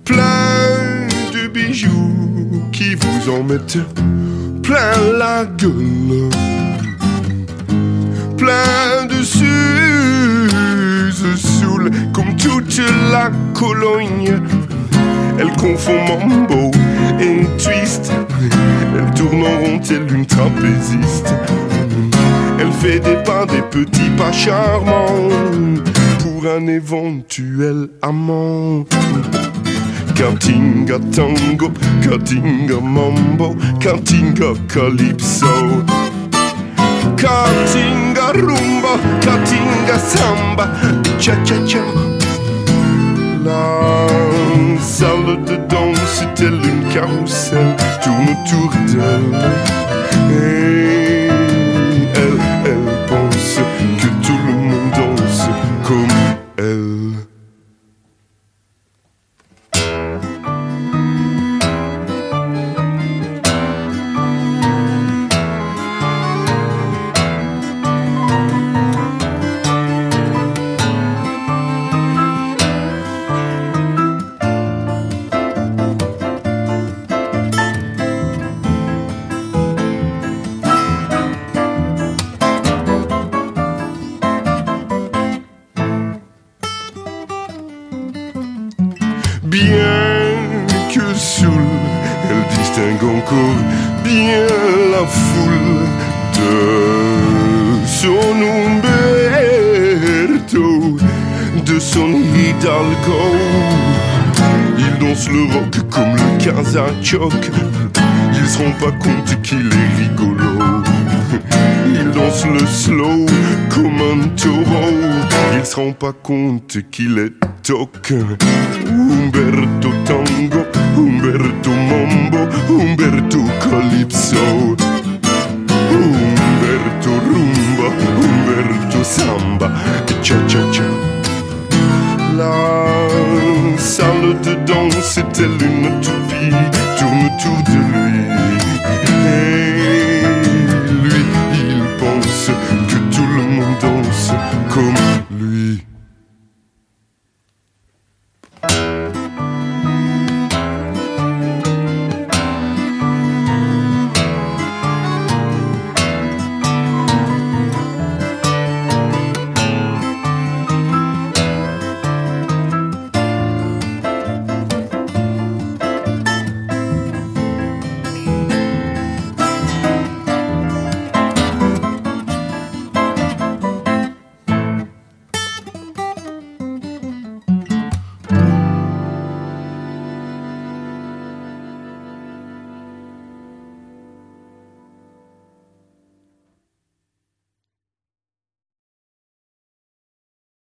plein de bijoux qui vous en mettent plein la gueule, plein de suze saoule comme toute la Cologne. Elle confond mambo et twist, elle tourne en rond telle une trapéziste. Elle fait des pas, des petits pas charmants pour un éventuel amant. Katinga tango, Katinga mambo, Katinga calypso, Katinga rumba, Katinga samba, cha cha cha. La salle de danse, telle une carrousel, tourne autour d'elle. Et elle pense que tout le monde danse comme elle. Bien que seule, elle distingue encore bien la foule de son Umberto, de son Hidalgo. Il danse le rock comme le Kazachok, ils se rendent pas compte qu'il est rigolo. Il danse le slow comme un taureau, il se rend pas compte qu'il est toc. Umberto tango, Umberto mambo, Umberto calypso, Umberto rumba, Umberto samba, cha cha cha. La salle de danse est telle une tour